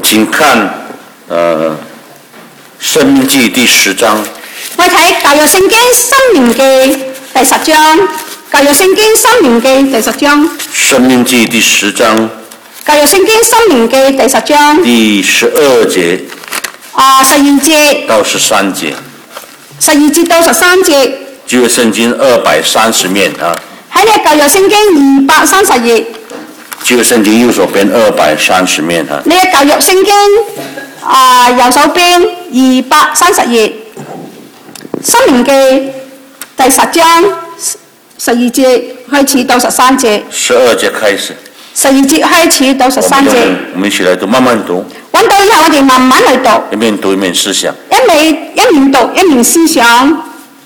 請看申命記第10章。 我哋睇舊約聖經申命記第10章。舊約聖經申命記第10章。 申命記第10章。 舊約聖經申命記第10章。 第12節。 12節到13節。 12節到13節。 舊約聖經230面啊。 喺呢個舊約聖經230頁。 舊約聖經右手邊230面啊。 呢個舊約聖經右手邊230頁。申命記第10章12節開始到13節。 12節開始。 12節開始到13節。 我們一起來讀，慢慢讀。 揾到以後，我哋慢慢去讀。 一面讀一面思想。 一面讀一面思想。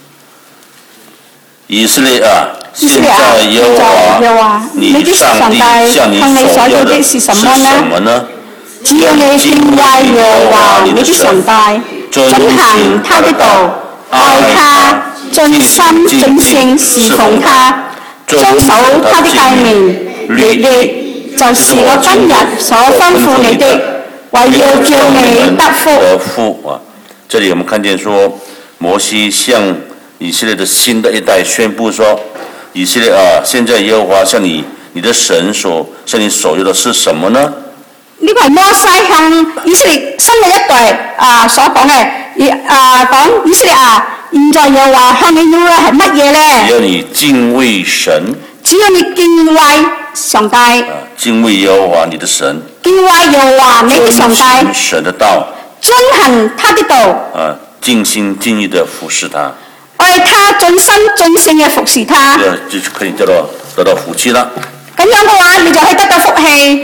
以色列啊，現在耶和華你的上帝向你所要的是什麼呢？ 只要你敬畏耶和華你的上帝，遵行他的道，愛他，盡心盡性侍奉他，遵守他的誡命律例，就是我今日所吩咐你的，為要叫你得福。 這裡我們看見說，摩西向以色列的新的一代宣布說，以色列啊，現在耶和華向你的神向你所要的是什麼呢？ 呢個係摩西向以色列新嘅一代所講嘅，講以色列啊，現在耶和華向你要嘅係乜嘢咧？ 只要你敬畏神， 只要你敬畏上帝， 敬畏耶和華你的神， 敬畏耶和華你的上帝， 遵行神的道， 遵行他的道， 盡心盡意的服侍他， 愛他，盡心盡性嘅服侍他， 就可以得到福氣啦。 咁樣嘅話，你就可以得到福氣。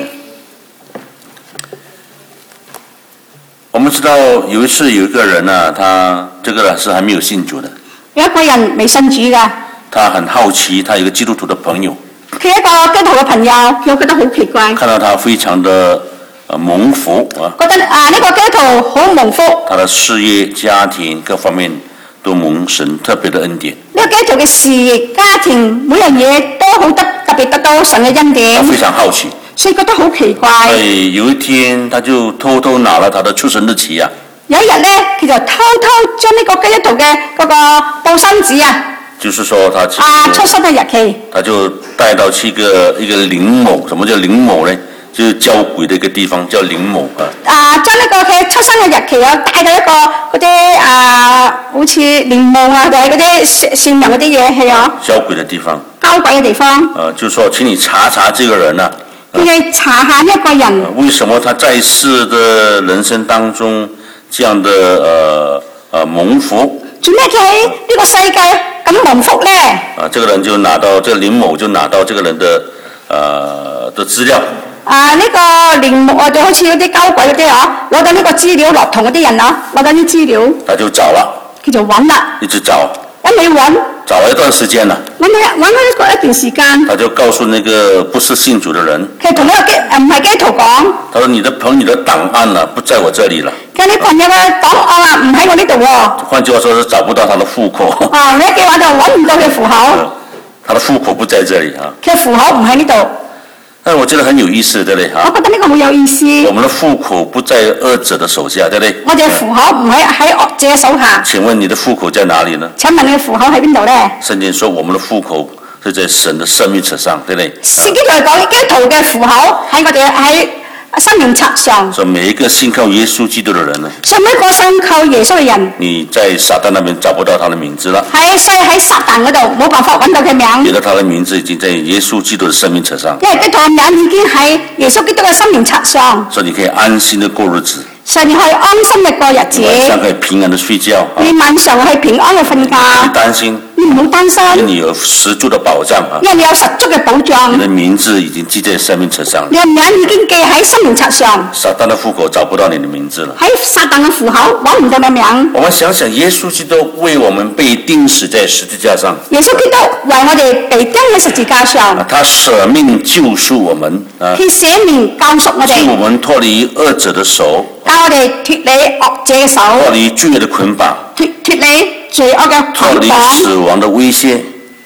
我們知道有一次有一個人啊，他這個是還沒有信主的。 有一個人未信主㗎。 他很好奇，他有一個基督徒的朋友。 佢一個基督徒嘅朋友，佢覺得好奇怪。 看到他非常的蒙福啊。覺得呢個基督徒好蒙福。 他的事業、家庭各方面都蒙神特別的恩典。 呢個基督徒嘅事業、家庭每樣嘢都好特別得到神嘅恩典。 他非常好奇。 所以覺得好奇怪。 有一天，他就偷偷拿了他的出生日期啊。 有一日咧，佢就偷偷將呢個基督徒嘅嗰個報生紙啊， 就是說他出生嘅日期， 他就帶到去一個靈某，什麼叫靈某呢？就是交鬼的一個地方，叫靈某啊。 將呢個佢出生嘅日期啊，帶到一個嗰啲好似靈墓啊，定係嗰啲善良嗰啲嘢係啊。 交鬼的地方。 交鬼嘅地方。 就是說請你查查這個人啊。 你查下呢一個人， 為什麼他在世的人生當中這樣的蒙福？ 做咩佢喺呢個世界咁蒙福呢？ 這個人就拿到這個林某就拿到這個人的資料。 呢個林某就好似嗰啲交鬼嗰啲攞到呢個資料，落同嗰啲人攞到啲資料。 他就找了， 佢就揾啦， 一直找。 一味揾， 找了一段時間了， 揾咗一段時間， 他就告訴那個不是信主的人， 佢同呢個唔係基督徒講， 他說你的朋友的檔案呢不在我這裡了， 佢你朋友嘅檔案唔喺我呢度喎， 換句話說是找不到他的戶口， 呢一句話就揾唔到佢戶口， 他的戶口不在這裡啊， 佢戶口唔喺呢度。 但我覺得很有意思，對不對？ 我覺得呢個好有意思。 我們的戶口不在惡者的手下，對不對？ 我哋嘅戶口唔喺惡者手下。請問你的戶口在哪裡呢？ 請問你嘅戶口喺邊度呢？ 聖經說我們的戶口是在神的生命冊上，對不對？ 聖經就係講基督徒嘅戶口喺我哋喺生命冊上。 所以每一個信靠耶穌基督的人呢， 所以每一個信靠耶穌嘅人， 你在撒旦那邊找不到他的名字了。 所以喺撒旦嗰度冇辦法揾到佢名。 覺得他的名字已經在耶穌基督的生命冊上。 因為基督嘅名已經喺耶穌基督嘅生命冊上。 所以你可以安心的過日子。 所以你可以安心嘅過日子。 晚上可以平安的睡覺。 你晚上可以平安嘅瞓覺。 你擔心？ 你唔好擔心。 因為你有十足的保障啊。 因為你有十足嘅保障。 你的名字已經記在生命冊上。 你嘅名已經記喺生命冊上。 撒旦的戶口找不到你的名字了。 喺撒旦嘅戶口揾唔到你名。 我們想想，耶穌基督為我們被釘死在十字架上。 耶穌基督為我哋被釘喺十字架上。 他捨命救贖我們啊。 佢捨命救贖我哋。 救我們脫離惡者的手。 教我哋脫離惡者嘅手。 脫離罪惡的捆綁。 脫離罪惡嘅捆綁。 脫離死亡的威脅。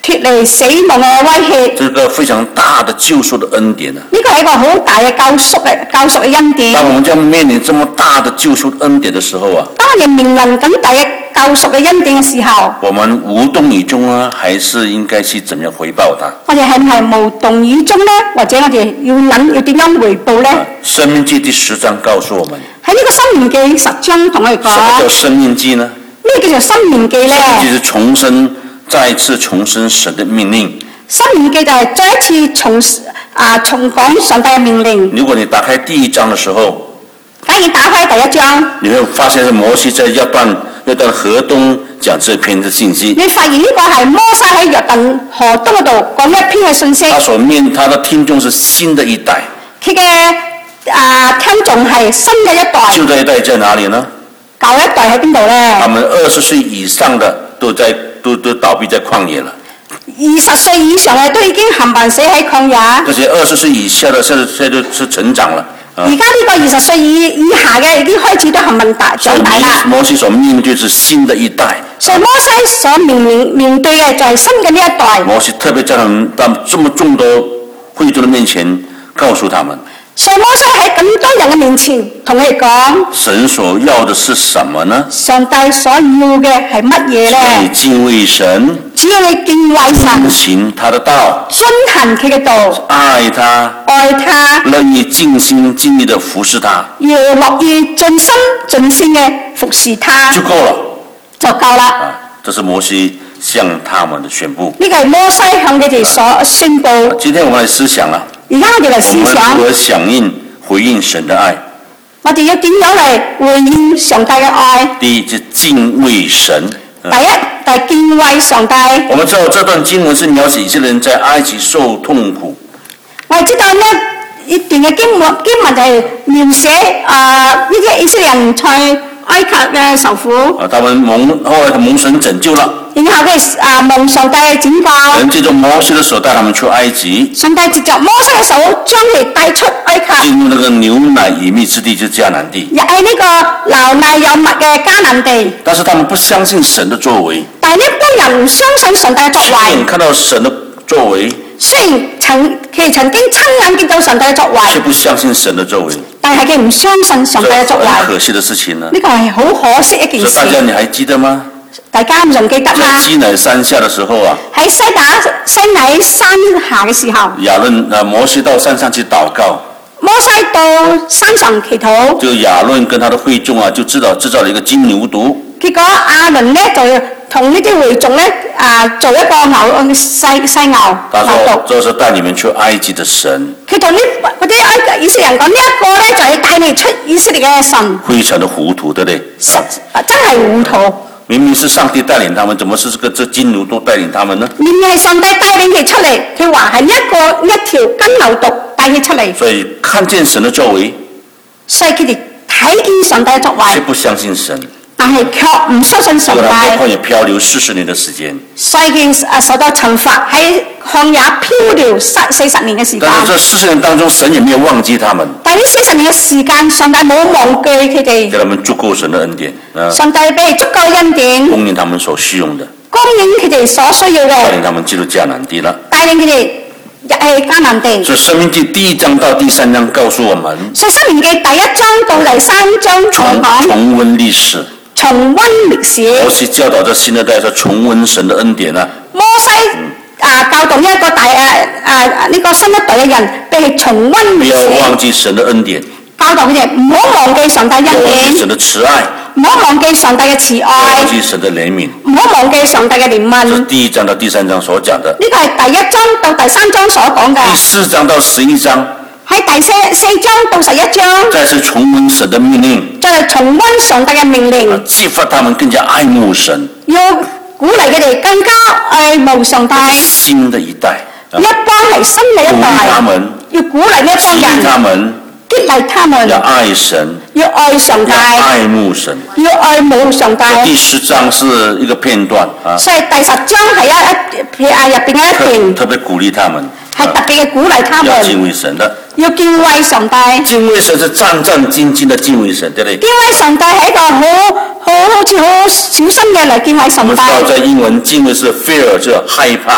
脫離死亡嘅威脅。 這個非常大的救贖的恩典啊！ 呢個係一個好大嘅救贖嘅恩典。 當我們將面臨這麼大的救贖恩典的時候啊， 當我哋面臨咁大嘅救贖嘅恩典嘅時候， 我們無動於衷啊，還是應該去怎樣回報他？ 我哋係唔係無動於衷呢？或者我哋要諗要點樣回報呢？ 申命記第10章告訴我們， 喺呢個申命記10章同我哋講， 什麼叫申命記呢？ 咩叫做申命記呢？ 申命記是重申，再一次重申神的命令。 申命記就係再一次重講上帝嘅命令。 如果你打開第1章的時候， 假如打開第1章， 你會發現是摩西在約旦河東講這篇的信息。 你發現呢個係摩西喺約旦河東嗰度講一篇嘅信息。 他的聽眾是新的一代。 佢嘅聽眾係新嘅一代。 舊的一代在哪裡呢？ 舊一代喺邊度呢？ 他們20歲以上的都倒閉在曠野了。 20歲以上嘅都已經冚唪唥死喺曠野。 這些20歲以下的，現在就是成長了。 而家呢個20歲以下嘅已經開始都冚唪唥長大啦。 摩西所面對就是新的一代。 所以摩西所面對嘅就係新嘅呢一代。 摩西特別在他們這麼眾多會眾的面前告訴他們。 所以摩西喺咁多人嘅面前同佢哋講， 神所要的是什麼呢？ 上帝所要嘅係乜嘢呢？ 你敬畏神， 只要你敬畏神， 行他的道， 遵行佢嘅道， 愛他，樂意盡心盡力的服侍他， 要樂意盡心盡性嘅服侍他， 就夠了， 就夠啦。 這是摩西向他們的宣布。 呢個係摩西向佢哋所宣布。 今天我們來思想啦。 而家我哋嚟思想， 我們如何響回應神的愛？ 我哋要點樣嚟回應上帝嘅愛？ 第一，就敬畏神。 第一，就係敬畏上帝。 我們知道這段經文是描寫以色列人在埃及受痛苦。 我哋知道呢一段嘅經文就係描寫呢啲以色列人在埃及嘅受苦。 他們後來蒙神拯救了。 然後佢蒙上帝嘅拯救。 神借着摩西的手帶他們出埃及。 上帝藉着摩西嘅手將佢帶出埃及。 進入那個牛奶與蜜之地，就是迦南地。 入喺呢個流奶有蜜嘅迦南地。 但是他們不相信神的作為。 但係呢班人唔相信上帝嘅作為。 看到神的作為。 雖然佢哋曾經親眼見到上帝嘅作為， 卻不相信神的作為。 但係佢唔相信上帝嘅作為。 很可惜的事情呢？ 呢個係好可惜一件事。 大家你還記得嗎？ 大家仲記得嗎？ 在西乃山下的時候啊， 喺西乃山下嘅時候， 摩西到山上去禱告。 摩西到山上祈禱。就亞倫跟他的會眾啊，就製造了一個金牛犢。 結果亞倫呢就同呢啲會眾呢做一個細牛。 他說：這是帶你們出埃及的神。 佢同嗰啲以色列人講，呢一個呢就係帶你出以色列嘅神。 非常的糊塗，對不對？ 真係糊塗。 明明是上帝帶領他們，怎麼是這金牛犢帶領他們呢？ 明明係上帝帶領佢出嚟，佢話係一條金牛犢帶佢出嚟。 所以看見神的作為， 所以佢哋睇見上帝嘅作為， 卻不相信神。 但係卻唔相信上帝。 在曠野漂流40年的時間。 所以佢受到懲罰，喺曠野漂流40年嘅時間。 但是這40年當中，神也沒有忘記他們。 但係呢40年嘅時間，上帝冇忘記佢哋。 給他們足夠神的恩典。 上帝俾足夠恩典， 供應他們所需用的。 供應佢哋所需要嘅。 帶領他們進入迦南地啦。 帶領佢哋入去迦南地。 所以申命記第1章到第3章告訴我們。 所以申命記第1章到第3章重溫歷史。重溫歷史。摩西教導這新的代說重溫神的恩典啊。 摩西教導呢一個呢個新一代嘅人，俾佢重溫歷史。 不要忘記神的恩典。 教導佢哋唔好忘記上帝恩典。 不要忘記神的慈愛。 唔好忘記上帝嘅慈愛。 不要忘記神的憐憫。 唔好忘記上帝嘅憐憫。 這是第1章到第3章所講的。 呢個係第1章到第3章所講嘅。 第4章到11章。 喺第4章到11章， 再次重溫神的命令， 再重溫上帝嘅命令， 激發他們更加愛慕神， 要鼓勵佢哋更加愛慕上帝。 新的一代， 一班係新嘅一代，要鼓勵呢一幫人，激勵他們， 要愛神， 要愛上帝， 要愛慕神， 要愛慕上帝。 第10章是一個片段啊， 所以第10章係入邊嘅一段， 特別鼓勵他們， 係特別嘅鼓勵他們， 要敬畏神的。 要敬畏上帝， 敬畏神是戰戰兢兢的敬畏神，對不對？ 敬畏上帝係一個好似好小心嘅嚟敬畏上帝。 我們知道在英文敬畏是 fear， 就害怕，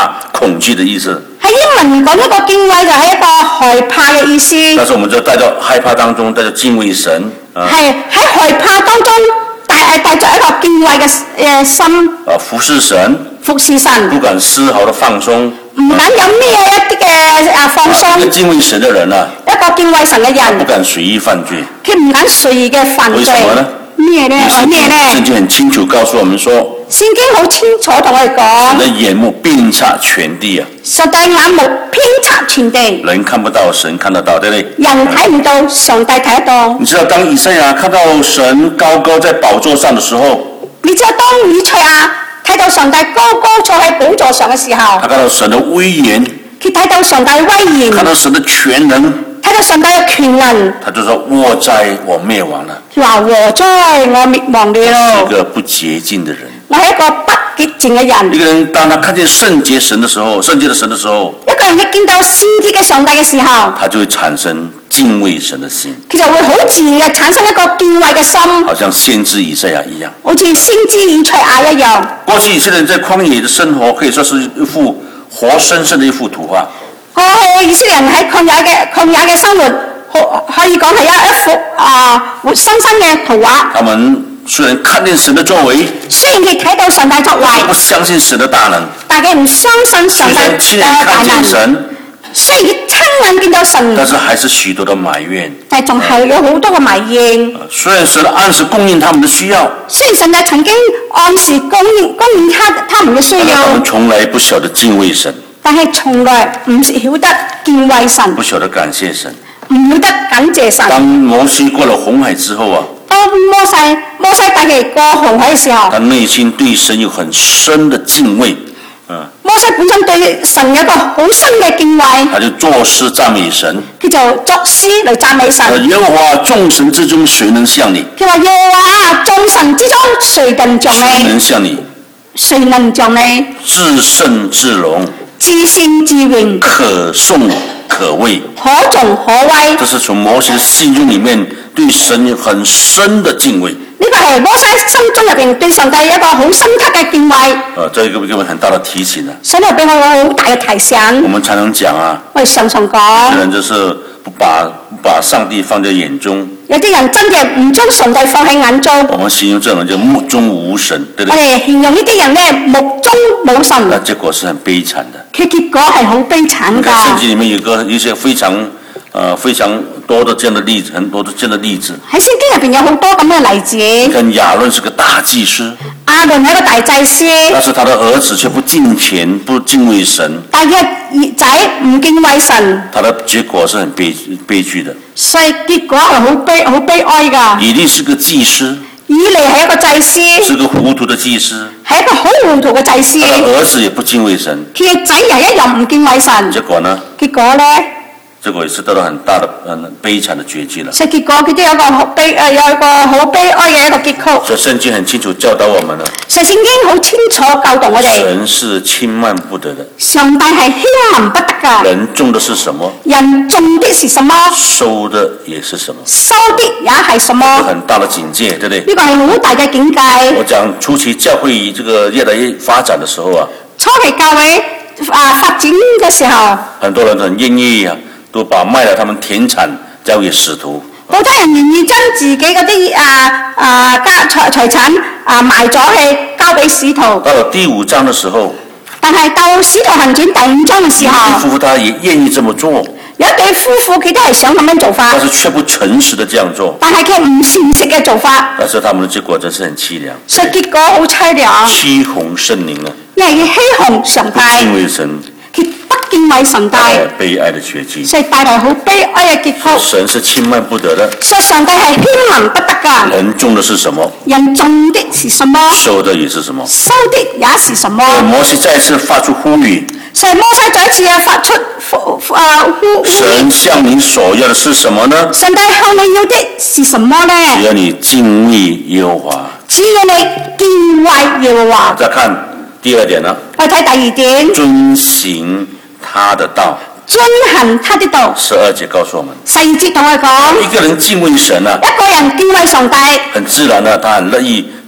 恐懼的意思。 喺英文講一個敬畏就係一個害怕嘅意思。 但是我們就帶到害怕當中，帶着敬畏神。 係喺害怕當中帶着一個敬畏嘅心。 服侍神。 服侍神。 不敢絲毫的放鬆。 唔敢有咩一啲嘅放鬆。 一個敬畏神嘅人啊， 一個敬畏神嘅人， 不敢隨意犯罪。 佢唔敢隨意嘅犯罪。為什麼呢？ 咩呢？ 聖經很清楚告訴我們說， 聖經好清楚同我哋講， 神的眼目遍察全地啊！ 上帝眼目遍察全地， 人看不到，神看得到，對不對？ 人睇唔到，上帝睇得到。 你知道當以賽亞看到神高高在寶座上的時候， 你知道當以賽亞睇到上帝高高坐喺寶座上嘅時候， 他看到神的威嚴， 佢睇到上帝威嚴， 看到神的全能， 睇到上帝嘅權能， 他就說：禍哉，我滅亡了。 佢話：禍哉，我滅亡了。 我是一個不潔淨的人。 我係一個不潔淨嘅人。 一個人當他看見聖潔神的時候，聖潔的神的時候， 一個人一見到聖潔嘅上帝嘅時候， 他就會產生敬畏神的心。 佢就會好自然嘅產生一個敬畏嘅心， 好像先知以賽亞一樣， 好似先知以賽亞一樣。 過去以色列人在曠野的生活，可以說是一幅活生生的一幅圖畫。 過去以色列人喺曠野嘅生活，可以講係一幅活生生嘅圖畫。 他們雖然看見神的作為， 雖然佢睇到上帝作為， 不相信神的大能， 但佢唔相信上帝嘅大能。雖然親眼見到神， 但是還是許多的埋怨。 但係仲係有好多嘅埋怨。 雖然神按時供應他們的需要， 雖然神帝曾經按時供應他們嘅需要， 他們從來不曉得敬畏神， 但係從來唔曉得敬畏神， 不曉得感謝神， 唔曉得感謝神。 當摩西過了紅海之後啊， 當摩西帶佢過紅海嘅時候， 他內心對神有很深的敬畏。 摩西本身對神有一個好深嘅敬畏， 他就作詩讚美神， 佢就作詩嚟讚美神。 耶和華眾神之中，誰能像你？ 佢話耶和華眾神之中，誰能像你？ 誰能像你？ 誰能像你？ 至聖至榮， 至聖至榮， 可頌可畏， 可頌可畏。 這是從摩西的心中裡面對神有很深的敬畏。 呢個係摩西心中入邊對上帝一個好深刻嘅敬畏。 這個給我們很大的提醒啊！ 所以俾我好大嘅提醒。 我們常常講啊， 我哋常常講， 有人就是不把上帝放在眼中。 有啲人真嘅唔將上帝放喺眼中。 我們形容這種人就目中無神，對不對？ 我哋形容呢啲人咧目中冇神。 那結果是很悲慘的。 佢結果係好悲慘㗎。 聖經裡面有一些非常多的這樣的例子，很多的這樣的例子。喺聖經入邊有好多咁嘅例子。 你看亞倫是個大祭司， 亞倫係一個大祭司， 但是他的兒子卻不敬虔，不敬畏神。 但係兒仔唔敬畏神， 他的結果是很悲劇的。 所以結果係好悲哀㗎。 以利是個祭司， 以利係一個祭司， 是個糊塗的祭司， 係一個好糊塗嘅祭司。 他的兒子也不敬畏神， 佢嘅仔又一樣唔敬畏神。 結果呢？ 結果咧？ 結果也是得到很大的悲慘的結局了。 所以結果佢都有一個好悲哀嘅一個結局。 所以聖經很清楚教導我們了。 所以聖經好清楚教導我哋。 神是輕慢不得的。 上帝係輕慢不得㗎。 人種的是什麼？ 人種的是什麼？ 收的也是什麼？ 收的也係什麼？ 很大的警戒，對不對？ 呢個係好大嘅境界。 我講初期教會這個越來越發展的時候啊， 初期教會發展嘅時候， 很多人很願意啊。都把賣了他們田產交給使徒。 好多人願意將自己嗰啲財產賣咗去交俾使徒。 到了第5章的時候， 但係到使徒行傳第5章嘅時候， 有一對夫婦他也願意這麼做。 有一對夫婦佢都係想咁樣做法， 但是卻不誠實的這樣做。 但係佢唔誠實嘅做法。 但是他們的結果真是很凄涼。 所以結果好凄涼。 欺哄聖靈啊！ 因為佢欺哄上帝。 不敬畏神。 敬畏神帝， 悲哀的結局， 所以帶來好悲哀嘅結局。 神是輕慢不得的， 所以上帝係輕慢不得㗎。 人種的是什麼？ 人種的是什麼？ 收的也是什麼？ 收的也是什麼？ 摩西再次發出呼籲， 所以摩西再一次發出呼籲。 神向你所要的是什麼呢？ 上帝向你要的是什麼呢？ 只要你敬畏耶和華， 只要你敬畏耶和華。 再看第2點啦， 我睇第2點， 遵行他的道， 遵行他的道。 12節告訴我們 ，12節同我講， 一個人敬畏神啊， 一個人敬畏上帝， 很自然的，他很樂意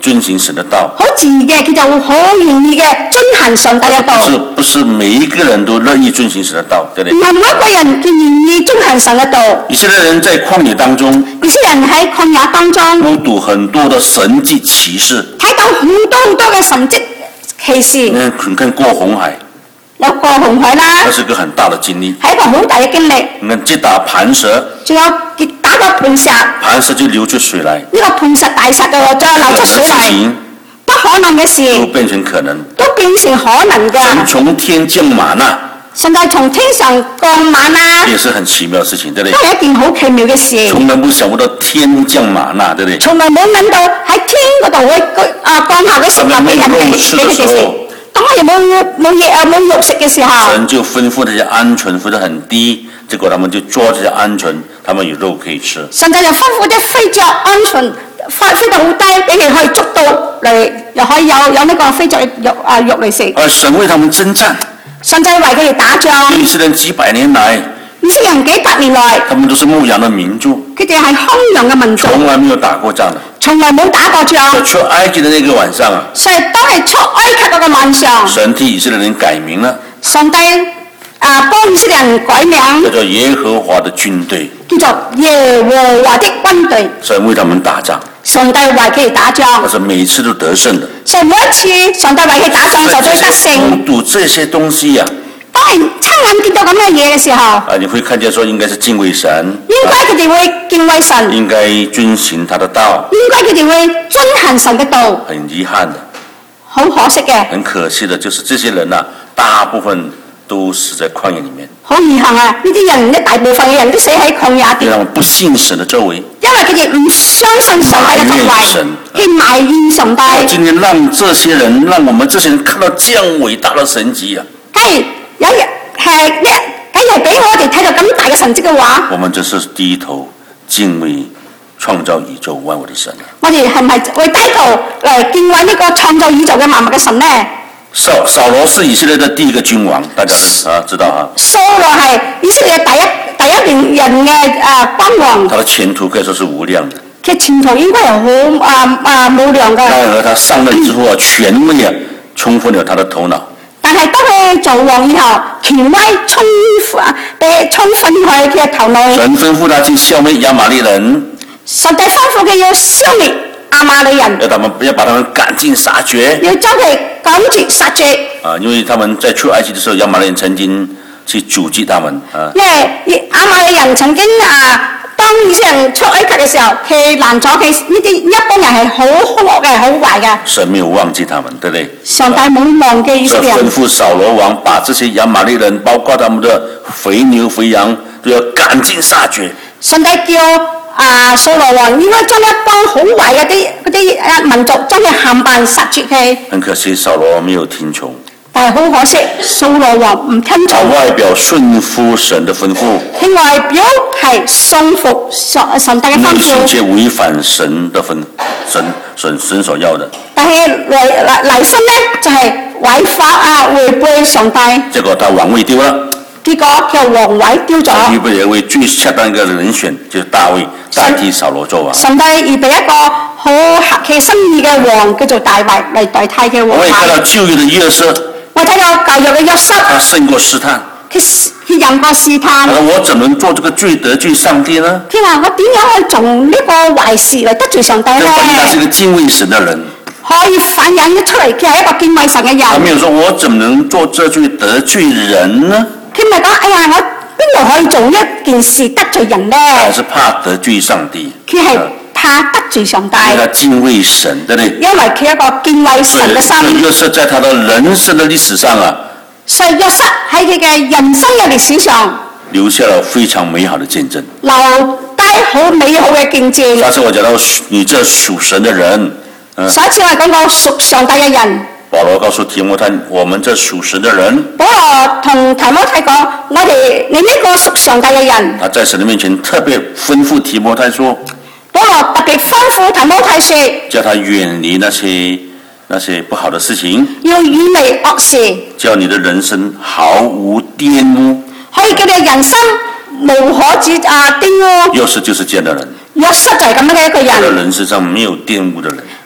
遵行神的道。 好自然嘅，佢就好願意嘅遵行上帝嘅道。 不是每一個人都樂意遵行神的道，對不對？ 唔係每一個人佢願意遵行神嘅道。 以色列人在曠野當中， 以色列人喺曠野當中目睹很多的神蹟奇事， 睇到好多嘅神蹟奇事。 你看過紅海， 有過紅海啦， 那是一個很大的經歷， 係一個好大嘅經歷。 你看擊打磐石， 仲有擊打個磐石， 磐石就流出水來， 呢個磐石大石嘅再流出水嚟，不可能嘅事都變成可能， 都變成可能嘅。 神從天降瑪納， 神就從天上降瑪納， 也是很奇妙的事情，對不對？ 都係一件好奇妙嘅事。 從來冇想不到天降瑪納，對不對？ 從來冇諗到喺天嗰度會降下嘅食物俾人哋俾佢哋食。當我哋冇肉食嘅時候， 神就吩咐這些鵪鶉飛得很低，結果他們就捉這些鵪鶉，他們有肉可以吃。 神就吩咐啲飛雀鵪鶉飛到好低，俾佢可以捉到嚟，又可以有呢個飛雀肉嚟食。 而神為他們征戰， 神就為佢哋打仗。 以色列人幾百年來， 以色列人幾百年來， 他們都是牧羊的民族， 佢哋係牧羊嘅民族， 從來沒有打過仗的。 從來冇打過仗。 出埃及的那個晚上啊， 所以當係出埃及嗰個晚上， 神替以色列人改名了， 上帝幫以色列人改名， 叫做耶和華的軍隊， 叫做耶和華的軍隊。 神為他們打仗， 上帝為佢哋打仗， 但是每次都得勝的。 所以每一次上帝為佢打仗就都得勝。 目睹這些東西啊， 當係親眼見到咁嘅嘢嘅時候， 你會看見說應該是敬畏神， 應該佢哋會敬畏神， 應該遵行他的道， 應該佢哋會遵行神嘅道。 很遺憾的， 好可惜嘅， 很可惜的，就是這些人啊，大部分都死在曠野裡面。 好遺憾啊！呢啲人，大部分嘅人都死喺曠野因為地， 他們不信神的作為， 因為佢哋唔相信上帝嘅作為，去埋怨上帝。 今天讓這些人，讓我們這些人看到這樣偉大的神蹟啊！ 假如有一日假如俾我哋睇到咁大嘅神蹟嘅話， 我們這是低頭敬畏創造宇宙萬物的神啊！ 我哋係咪會低頭嚟敬畏呢個創造宇宙嘅萬物嘅神呢？ 掃羅是以色列的第一個君王，大家知道啊？ 掃羅係以色列第一名人嘅君王， 他的前途可以說是無量的。 佢前途應該係好無量嘅。 然而他上任之後啊，權威啊沖昏了他的頭腦。 但係當佢做王以後，權威沖昏佢嘅頭腦。 神吩咐他去消滅亞瑪力人。 上帝吩咐佢要消滅亞瑪力人， 要把他們趕盡殺絕， 要將佢趕絕殺絕。 因為他們在出埃及的時候，亞瑪力人曾經去阻擊他們。 因為亞瑪力人曾經當以色列人出埃及嘅時候，佢攔咗佢呢啲一幫人係好兇惡嘅，好壞嘅。 神沒有忘記他們，對不對？ 上帝冇忘記以色列人。 吩咐掃羅王把這些亞瑪力人，包括他們的肥牛肥羊，都要趕盡殺絕。 上帝叫掃羅王應該將一幫好壞嘅嗰啲民族將佢冚唪殺絕佢。 很可惜，掃羅王沒有聽從。 但係好可惜，掃羅王唔聽從。 他外表順服神的吩咐， 佢外表係順服上帝嘅吩咐， 內心卻違反神的神所要的。 但係內心咧就係違背上帝。 結果他王位丟了。 結果佢王位丟咗。 預備一位最恰當嘅人選，就是大衛代替掃羅做王。 上帝預備一個好合其心意嘅王，叫做大衛嚟代替嘅王。 我也看到舊約的約瑟。 我睇到舊約嘅約瑟， 他勝過試探， 佢贏過試探。 我怎能做這個罪得罪上帝呢？ 佢話我點樣去做呢個壞事嚟得罪上帝呢？ 他是一個敬畏神的人， 可以反映得出嚟，佢係一個敬畏神嘅人。 他沒有說我怎能做這罪得罪人呢？ 佢唔係講，哎呀，我邊度可以做一件事得罪人呢？ 他是怕得罪上帝。 佢係怕得罪上帝。 因為他敬畏神，對不對？ 因為佢一個敬畏神嘅心。 約瑟在他的人生的歷史上啊， 所以約瑟喺佢嘅人生嘅歷史上留下了非常美好的見證， 留低好美好嘅見證。 上次我講到你這屬神的人， 上一次我講過屬上帝嘅人。 保羅告訴提摩太，我們這屬神的人。 保羅同提摩太講，你呢個屬上帝嘅人。 他在神的面前特別吩咐提摩太說。 保羅特別吩咐提摩太說， 叫他遠離那些不好的事情， 要遠離惡事， 叫你的人生毫無玷污， 可以叫你嘅人生無可玷污。約瑟就是這樣的人， 約瑟就係咁樣嘅一個人， 他的人生上沒有玷污的人， 喺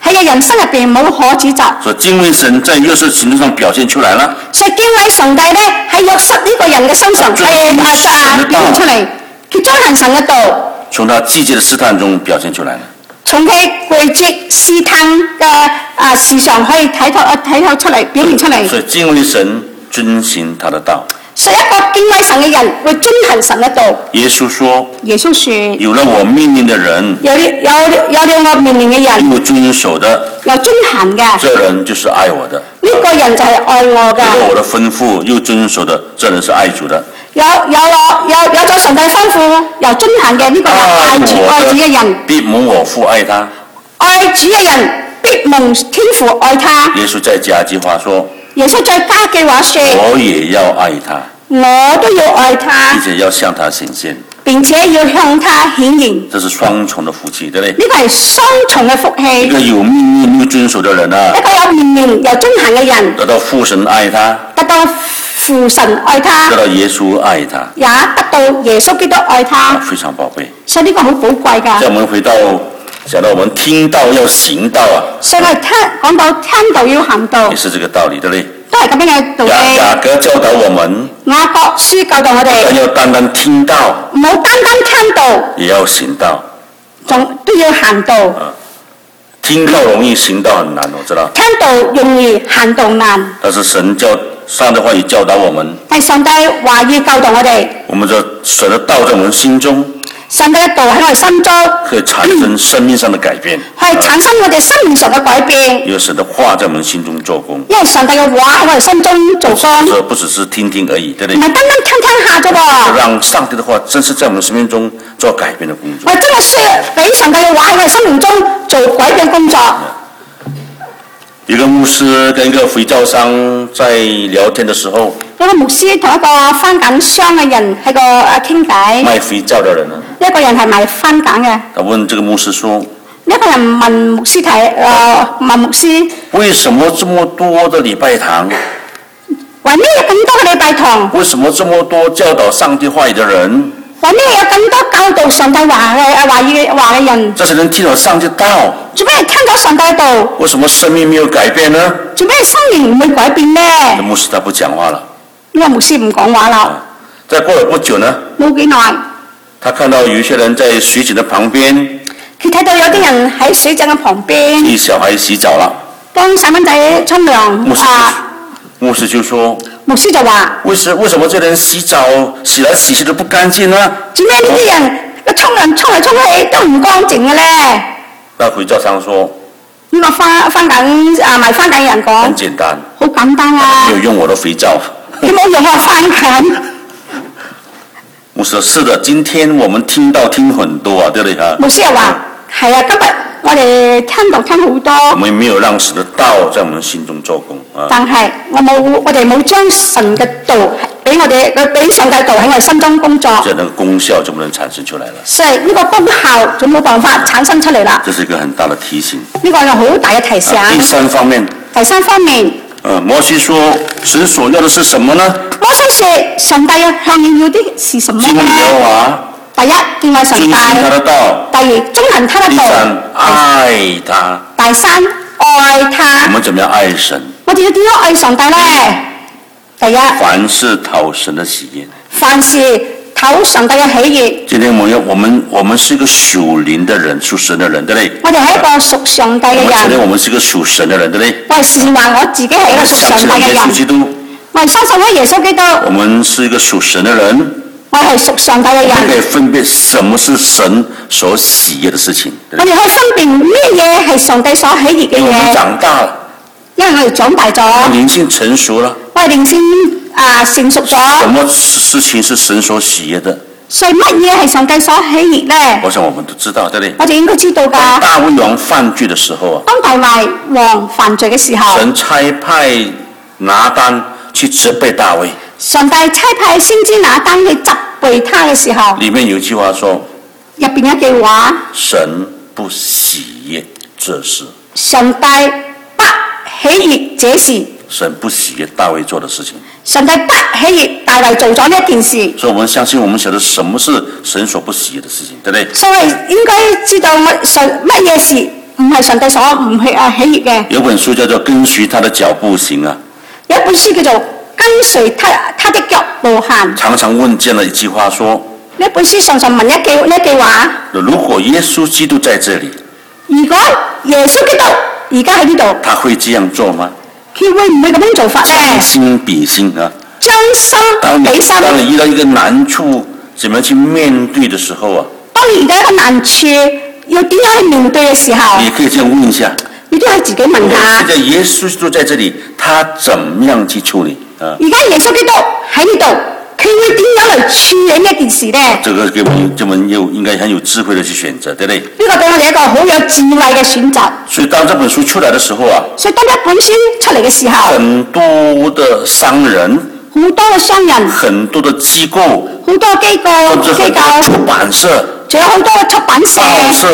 喺嘅人生入邊冇可指責。 所以敬畏神在約瑟行動上表現出來了。 所以敬畏上帝咧喺約瑟呢個人嘅身上表現出嚟，佢遵行神嘅道。 從他季節的試探中表現出來了。 從佢季節試探嘅時常可以睇透出嚟，表現出嚟。 所以敬畏神，遵行他的道。 所以一個敬畏神嘅人會遵行神嘅道。 耶穌說：有了我命令的人， 有了我命令嘅人， 又遵守的， 又遵行嘅， 這人就是愛我的。 呢個人就係愛我嘅。 有了我的吩咐又遵守的，這人是愛主的。 有咗上帝吩咐又遵行嘅，呢個係愛主嘅人。 必蒙我父愛他。 愛主嘅人必蒙天父愛他。 耶穌再加句話說： 耶穌再加句話說： 我也要愛他， 我都要愛他， 並且要向他顯現， 並且要向他顯現。 這是雙重的福氣，對不對？ 呢個係雙重嘅福氣。 一個有命令又遵守的人啊， 一個有命令又遵行嘅人， 得到父神愛他， 得到父神愛他， 得到耶穌愛他， 也得到耶穌基督愛他， 非常寶貝。 所以呢個好寶貴㗎。 再我們回到講到我們聽道要行道啊， 所以我哋講到聽道要行道， 也是這個道理，對不對？ 都係咁樣嘅道理。 雅各教導我們， 雅各書教導我哋， 要單單聽道， 唔好單單聽道， 也要行道， 仲都要行道。 聽道容易，行道很難，我知道。 聽道容易，行道難。 但是上帝話語教導我們， 係上帝話語教導我哋， 我們的神的道在我們心中， 上帝嘅道喺我哋心中， 可以產生生命上的改變， 係產生我哋生命上嘅改變。 因為神的話在我們心中做工， 因為上帝嘅話喺我哋心中做工， 不只是聽聽而已，對不對？ 唔係單單聽下啫噃。 讓上帝的話真是在我們生命中做改變的工作。 我真係需要俾上帝嘅話喺我哋生命中做改變工作。 一個牧師跟一個肥皂商在聊天的時候， 一個牧師同一個番梘商嘅人喺個傾偈。 賣肥皂的人啊， 一個人係賣番梘嘅。 他問這個牧師說： 一個人問牧師問牧師， 為什麼這麼多的禮拜堂？ 為咩有咁多嘅禮拜堂？ 為什麼這麼多教導上帝話語的人？ 為咩有咁多教導上帝話嘅人？ 這些人聽了上帝道， 做咩聽咗上帝道？ 為什麼生命沒有改變呢？ 做咩生命唔會改變呢？ 牧師他不講話了， 呢個牧師唔講話啦。 再過了不久呢， 冇幾耐， 他看到有一些人在水井的旁邊， 佢睇到有啲人喺水井嘅旁邊， 替小孩洗澡啦。 幫細蚊仔沖涼。 牧師就說： 牧師就話：為什麼這人洗澡洗來洗去都不乾淨呢？ 做咩呢啲人個沖涼沖嚟沖去都唔乾淨嘅咧？ 那肥皂商說： 呢個番梘賣番梘嘅人講： 很簡單， 好簡單啊！ 沒有用我的肥皂， 你冇用我番梘。 牧師說：是的，今天我們聽很多啊，對不對啊？ 牧師又話：係啊，今日我哋聽道聽好多。 我們沒有讓神的道在我們心中做工啊。 但係我哋冇將神嘅道俾上帝道喺我哋心中工作。 這個功效就不能產生出來了。 所以呢個功效就冇辦法產生出嚟啦。 這是一個很大的提醒。 呢個係好大嘅提醒。 第三方面。摩西說：神所要的是什麼呢？ 摩西說：上帝向你要的是什麼呢？ 敬畏耶和華。 第一，敬畏神帝；第二，遵行他的道； 第三，愛他； 第三，愛他。 我們怎麼樣愛神？ 我哋要點樣愛上帝呢？第一， 凡事討神的喜悅； 凡事討上帝嘅喜悅。 今天我們是一個屬靈的人，屬神的人，對不對？ 我哋係一個屬上帝嘅人。 我承認我們是一個屬神的人，對不對？ 我係視話我自己係一個屬上帝嘅人。我係相信咗耶穌基督。 我們是一個屬神的人。 我係屬上帝嘅人。 我們可以分辨什麼是神所喜悅的事情。 我哋可以分辨咩嘢係上帝所喜悅嘅嘢。 因為我們長大了， 因為我哋長大咗， 靈性成熟了， 我哋靈性成熟咗。 什麼事情是神所喜悅的？ 所以乜嘢係上帝所喜悅呢？ 我想我們都知道，對不對？ 我哋應該知道㗎。 大衛王犯罪的時候啊， 當大衛王犯罪嘅時候， 神差派拿單去責備大衛。 上帝差派先知拿單去責備他嘅時候， 裏面有一句話說： 入邊一句話， 神不喜悅這事。 上帝不喜悅這事。 神不喜悅大衛做的事情。 上帝不喜悅大衛做咗呢一件事。 所以我們相信，我們曉得什麼是神所不喜悅的事情，對不對？ 所以應該知道乜嘢事唔係上帝所唔喜悅嘅。 有本書叫做《跟隨他的腳步行》啊。 有一本書叫做《跟隨他的腳步行》。 常常問這樣一句話說。 呢本書常常問呢句話。 如果耶穌基督在這裡， 如果耶穌基督而家喺呢度， 他會這樣做嗎？ 佢會唔會咁樣做法咧？ 將心比心啊！ 將心比心。 當你遇到一個難處，怎麼去面對的時候啊？ 當你遇到一個難處，要點樣去面對嘅時候？ 你可以這樣問一下。 你都可以自己問下。 現在耶穌基督在這裡，他怎麼樣去處理啊？ 而家耶穌基督喺呢度，佢會點樣嚟處理呢件事咧？ 這個給我們應該很有智慧的去選擇，對不對？ 呢個對我哋一個好有智慧嘅選擇。 所以當這本書出來的時候啊， 所以當一本書出嚟嘅時候， 很多的商人， 好多嘅商人， 很多的機構， 好多機構， 出版社， 仲有好多嘅出版社，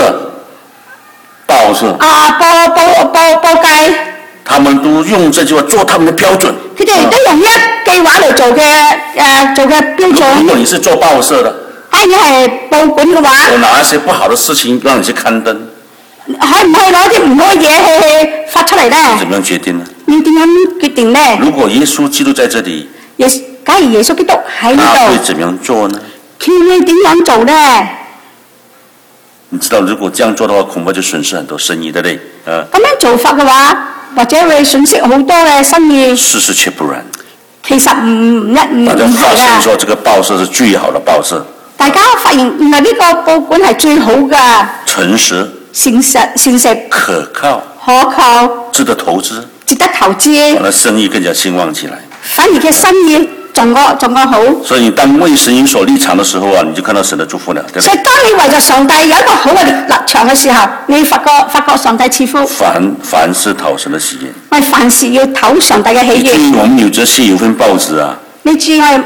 報社報界， 他們都用這句話做他們的標準。 佢哋都用一句話嚟做嘅標準。 如果你是做報社的， 你係報館嘅話， 我拿一些不好的事情讓你去刊登， 可唔可以攞啲唔好嘅嘢去發出嚟咧？ 怎麼樣決定呢？ 你點樣決定咧？ 如果耶穌基督在這裡， 假如耶穌基督喺呢度， 他會怎麼樣做呢？ 佢會點樣做咧？ 你知道，如果這樣做的話，恐怕就損失很多生意，對不對？ 咁樣做法嘅話，或者會損失好多嘅生意。 事實卻不然。 其實唔係大家發現說，這個報社是最好的報社。 大家發現原來呢個報館係最好嘅。誠實。 可靠。值得投資。反而生意更加興旺起來。 反而嘅生意仲個好。所以你當為神有所立場的時候啊，你就看到神的祝福了，對不對？ 所以當你為咗上帝有一個好嘅立場嘅時候，你發覺上帝賜福。 凡事討神的喜悅。 喂，凡事要討上帝嘅喜悅。 你注意，我們紐澤西有份報紙啊。 你注意呢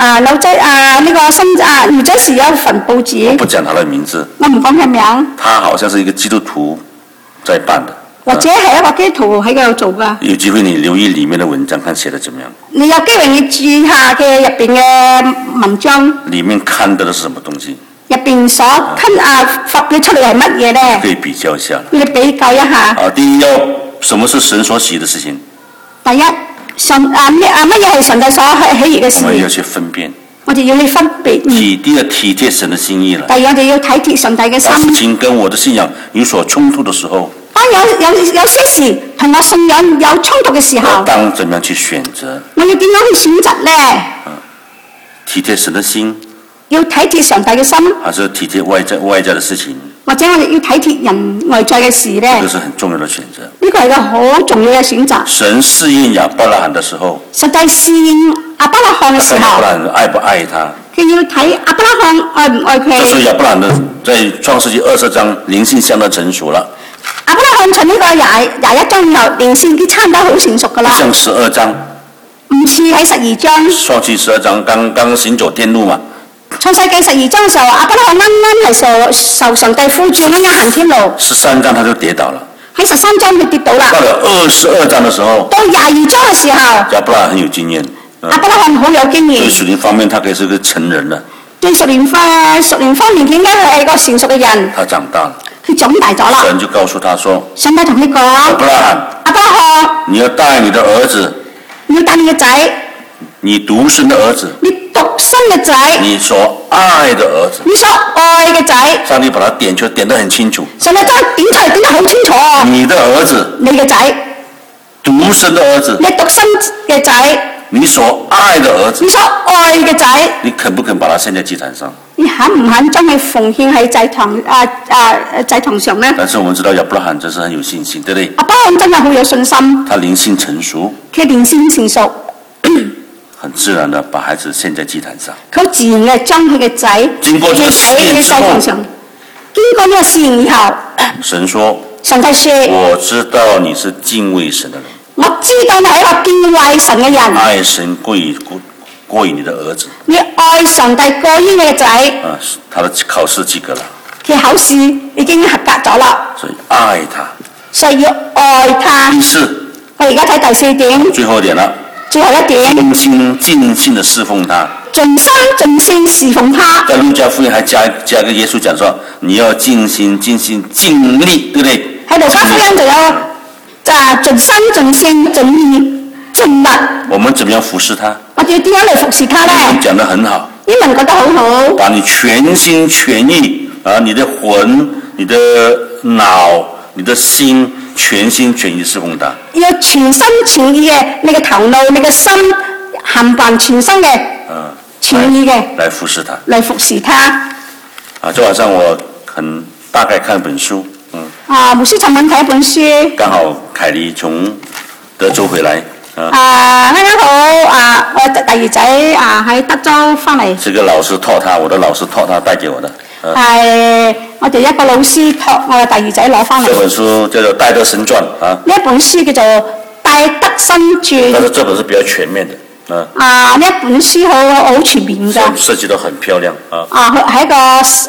個紐澤西有一份報紙。 我不講他的名字。 我唔講佢名。 他好像是一個基督徒在辦的。 或者係一個基督徒喺嗰度做㗎。 有機會你留意裡面的文章，看寫得怎麼樣。 你有機會你注意下嘅入邊嘅文章。 裡面刊登的是什麼東西？ 入邊所發表出嚟係乜嘢咧？ 可以比較一下。 你比較一下。 第一什麼是神所喜的事情？ 第一，乜嘢係神帝所喜悅嘅事？ 我們要去分辨。 我哋要去分別。 第二，體貼神的心意了。 第二，我哋要體貼上帝嘅心。 當事情跟我的信仰有所衝突的時候。 當有些事同我信仰有衝突嘅時候， 當怎麼樣去選擇？ 我要點樣去選擇咧？ 體貼神的心， 要體貼上帝嘅心， 還是體貼外在的事情？ 或者我哋要體貼人外在嘅事咧？ 這是很重要的選擇。 呢個係個好重要嘅選擇。 神試驗亞伯拉罕的時候， 上帝試驗亞伯拉罕嘅時候， 亞伯拉罕愛不愛他？ 佢要睇亞伯拉罕愛唔愛佢。 這時候亞伯拉罕在創世紀20章靈性相當成熟了。 亞伯拉罕從呢個21章以後，靈性都差唔多好成熟噶啦。 不像12章。 唔似喺12章。 創世12章剛行走天路嘛。 創世紀12章嘅時候，亞伯拉罕啱啱係受上帝呼召，啱啱行天路。13 章他就跌倒了。 喺13章佢跌倒啦。 到了22章嘅時候。 到22章嘅時候。 亞伯拉罕很有經驗。 亞伯拉罕好有經驗。 對屬靈方面，他可以是個成人啦。 對屬靈方面，佢應該係一個成熟嘅人。 他長大了。 佢長大咗啦。 神就告訴他說： 上帝同你講， 亞伯拉罕，你要帶你的兒子， 你要帶你嘅仔， 你獨生的兒子， 你獨生嘅仔， 你所愛的兒子， 你所愛嘅仔。 上帝把它點出，點得很清楚。 上帝將點出嚟點得好清楚。 你的兒子， 你嘅仔， 獨生的兒子， 你獨生嘅仔， 你所愛的兒子， 你所愛嘅仔， 你肯不肯把它獻在祭壇上？ 你肯唔肯將佢奉獻喺祭壇上呢？ 但是我們知道亞伯拉罕真是很有信心，對不對？ 亞伯拉罕真係好有信心。 他靈性成熟。 佢靈性成熟， 很自然的把孩子獻在祭壇上。 佢好自然嘅將佢嘅仔經過這個試驗之後， 經過呢個試驗以後， 神說： 上帝說， 我知道你是敬畏神的人。 我知道你係一個敬畏神嘅人。 愛神過於你的兒子。 你愛上帝過於你嘅仔。 他的考試及格了。 佢考試已經合格咗啦。 所以愛他。 所以要愛他。 第四。 我而家睇第4點。 最後一點啦。 最後一點。 盡心盡性的侍奉他。 盡心盡性侍奉他。 在路加福音還加個耶穌講說，你要盡心盡性盡力，對不對？ 喺喺路加福音就有盡心盡性盡意盡力。 我們怎麼樣服侍他？ 我哋要點樣嚟服侍他呢？ 講得很好。 英文講得好好。 把你全心全意你的魂、你的腦、你的心，全心全意侍奉他。 要全心全意嘅，你嘅頭腦、你嘅心，冚唪全心嘅，全意嘅來服侍他。 嚟服侍他。 昨晚上我很大概看本書， 牧師尋晚睇一本書。 剛好凱莉從德州回來。 啱啱好我第二仔喺德州翻嚟。 這個老師託他，我的老師託他帶給我的。 係我哋一個老師託我嘅第二仔攞翻嚟。 這本書叫做《戴德生傳》啊。呢一本書叫做《戴德生傳》。 但是這本是比較全面的。 呢一本書好全面㗎。 設計得很漂亮啊。 係一個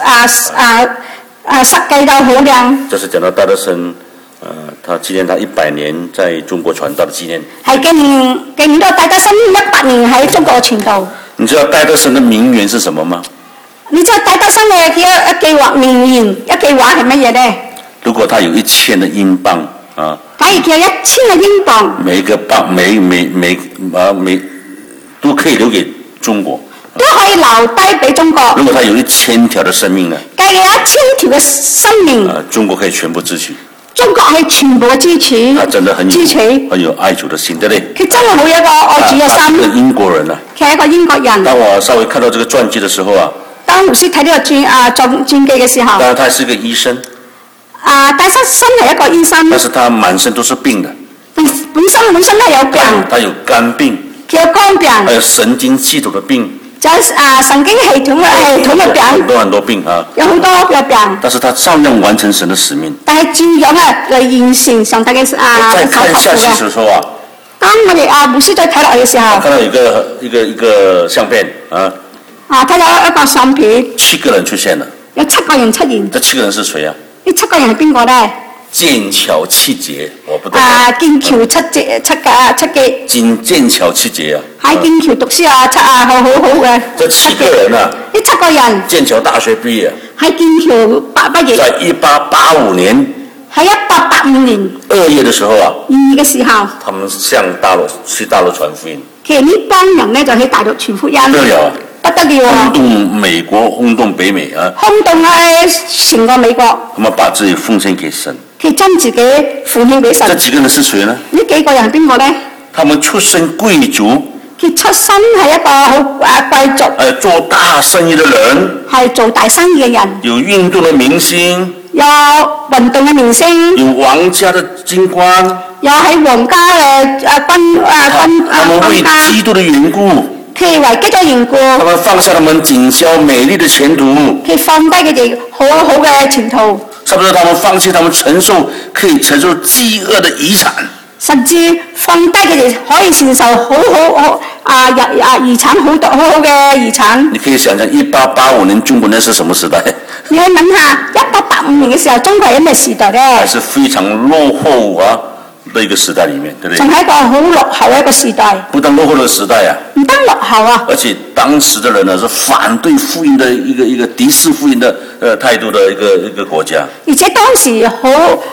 設計得好靚。 這是講到戴德生。他紀念他100年在中國傳道的紀念。 係紀念到戴德生100年喺中國傳道。 你知道戴德生的名言是什麼嗎？ 你知道戴德生嘅一句話名言，一句話係乜嘢呢？ 如果他有1000的英鎊假如佢有1000嘅英鎊， 每個鎊每都可以留給中國。 都可以留低俾中國。 如果他有1000條的生命呢？ 假如有1000條嘅生命， 中國可以全部支取。 中國係全部嘅支持， 他真的很有愛主的心，對不對？ 佢真係好有一個愛主嘅心。 他是個英國人啊。 佢係一個英國人。 當我稍微看到這個傳記的時候當牧師睇呢個傳記嘅時候， 當然他是個醫生。 戴德生係一個醫生。 但是他滿身都是病的。 本身都有病。 他有肝病。 佢有肝病。 還有神經系統的病。 就神經系統嘅病， 很多病有好多嘅病。 但是他照樣完成神的使命。 但係照樣嚟完成上帝嘅再看下去嘅時候當我哋牧師再睇落去嘅時候， 我看到一個相片睇到一個相片 ，7個人出現了。 有7個人出現。 這7個人是誰啊？ 呢7個人係邊個咧？ 劍橋七傑，我不懂。 劍橋七傑。 劍橋七傑啊！ 喺劍橋讀書好嘅。 這7個人啊！ 呢7個人。 劍橋大學畢業。 喺劍橋畢業。 在1885年。 喺1885年。 2月嘅時候 2月嘅時候。 他們去大陸傳福音。 其實呢幫人咧就喺大陸傳福音。 不得了啊！ 不得了啊！ 轟動美國，轟動北美啊！ 轟動喺成個美國。 他們把自己奉獻給神。 佢將自己奉獻俾神。 這幾個人是誰呢？ 呢幾個人係邊個咧？ 他們出身貴族。 佢出身係一個好貴族。 做大生意的人。 係做大生意嘅人。 有運動的明星。 有運動嘅明星。 有皇家的軍官。 有喺皇家嘅他們為基督的緣故。 佢為基督緣故。 他們放下他們錦繡美麗的前途。 佢放低佢哋好好嘅前途。 甚至他們放棄他們可以承受飢餓的遺產。 甚至放低佢哋可以承受好遺產好嘅遺產。 你可以想象1885年中國那是什麼時代？ 你去諗下1885年嘅時候，中國係咩時代咧？ 還是非常落後的一個時代裡面，對不對？ 仲係一個好落後嘅一個時代。 不但落後的時代唔單落後而且當時的人呢，是反對福音的一個敵視福音的態度的一個國家。 而且當時好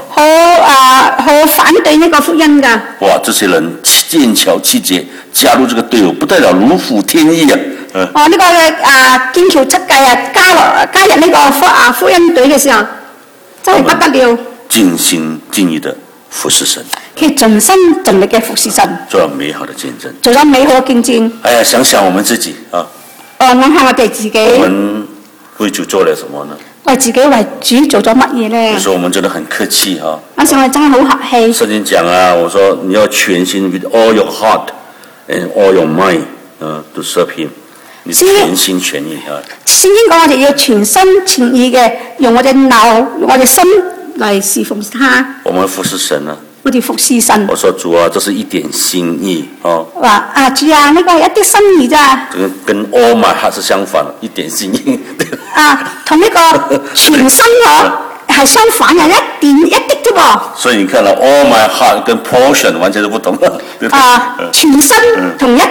反對呢個福音㗎。 哇！這些人劍橋七傑加入這個隊伍，不得了，如虎添翼啊！ 呢個劍橋七傑加入呢個福音隊嘅時候，真係不得了。 盡心盡意的服侍神。 佢盡心盡力嘅服侍神， 做了美好的見證。 做咗美好嘅見證。 哎呀，想想我們自己諗下我哋自己。 我們為主做了什麼呢？ 為自己為主做咗乜嘢咧？ 有時候我們真的很客氣啊。 有時我哋真係好客氣。 聖經講我說你要全心 with all your heart and all your mind to serve him。你全心全意聖經講我哋要全心全意嘅用我哋腦、用我哋心嚟侍奉他。 我們服侍神啊。 我哋服侍神。 我說主啊，這是一點心意話主啊，呢個係一啲心意咋。 跟 all my heart 是相反，一點心意。 同呢個全心係相反嘅，一啲啫噃。 所以你看啦 ，all my heart 跟 portion 完全都不同。 全心同一啲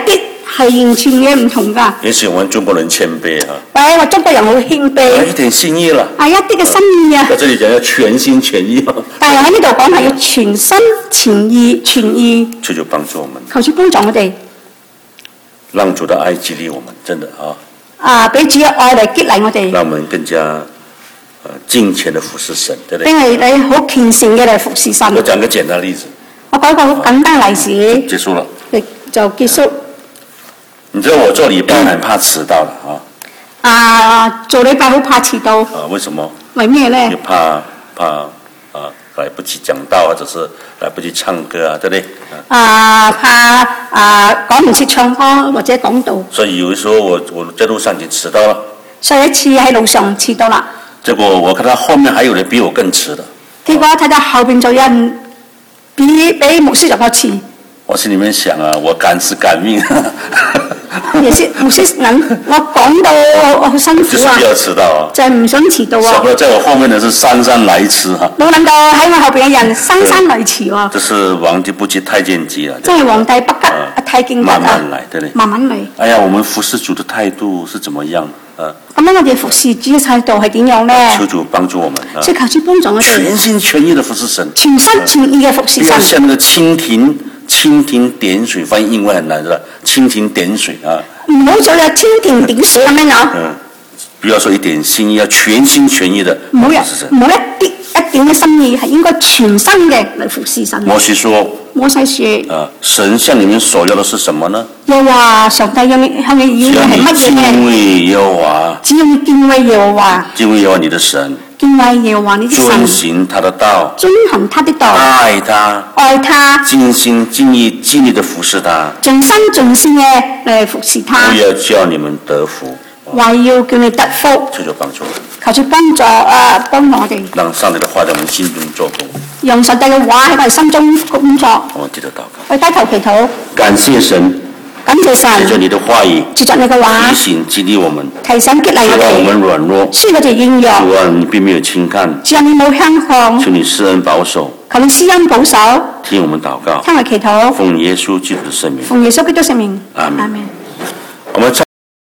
係完全嘅唔同㗎。 也許我們中國人謙卑啊， 喂，我中國人好謙卑。 一點心意啦。 一啲嘅心意啊。 在這裡講要全心全意啊。 但係喺呢度講係要全心全意全意。 求主幫助我們。 求主幫助我哋。 讓主的愛激勵我們，真的啊。 俾主嘅愛嚟激勵我哋。 讓我們更加敬虔的服侍神，對不對？ 因為你好虔誠嘅嚟服侍神。 我講個簡單例子。 我講個好簡單例子。 結束了。 就結束。 你知道我做禮拜很怕遲到的做禮拜好怕遲到。 為什麼？ 為咩咧？ 就怕來不及講道，或者是來不及唱歌啊，對不對？ 怕講唔切唱歌或者講道。所以有時候我在路上已經遲到了。 上一次喺路上遲到啦。 結果我看到後面還有人比我更遲的。 結果睇到後邊就有人比牧師仲要遲。 我心裡面想我趕時趕命。 也是牧師諗，我講到我好辛苦就是不要遲到就係唔想遲到想不到在我後面的是姍姍來遲冇諗到喺我後邊嘅人姍姍來遲這是皇帝不急太監急啊！ 真係皇帝不急太監急慢慢來，對不對？ 慢慢嚟。 哎呀，我們服侍主的態度是怎麼樣？ 咁樣我哋服侍主嘅態度係點樣咧？ 求主幫助我們。 所以求主幫助我哋。 全心全意的服侍神。 全心全意嘅服侍神。 不要像那個蜻蜓點水，翻譯英文很難的，蜻蜓點水啊！ 唔好做有蜻蜓點水咁樣樣。 不要說一點心意，要全心全意的服侍神。 唔好一點嘅心意，係應該全心嘅嚟服侍神。 摩西說。神向你們所要的是什麼呢？ 又話上帝向你要嘅係乜嘢？ 敬畏耶和華。 只要敬畏耶和華。 敬畏耶和華你的神。 敬畏耶和華你的神。 遵行他的道。 遵行他的道。 愛他。 愛他。 盡心盡意盡力的服侍他。 盡心盡性嘅嚟服侍他。 我要叫你們得福。 為要叫你得福。 求主幫助。 求主幫助我哋。 讓上帝的話在我們心中做工。 讓上帝嘅話喺我哋心中工作。 我記得禱告。 我低頭祈禱。 感謝神。 感謝神。 藉着你的話語。 藉着你嘅話。 提醒激勵我們。 提醒激勵我哋。 雖然我們軟弱。 雖然我哋軟弱。 主啊，你並沒有輕看。 主啊，你冇輕看。 求你施恩保守。 求你施恩保守。 聽我們禱告。 聽我祈禱。 奉耶穌基督的聖名。 奉耶穌基督聖名。 阿門。 阿門。 我們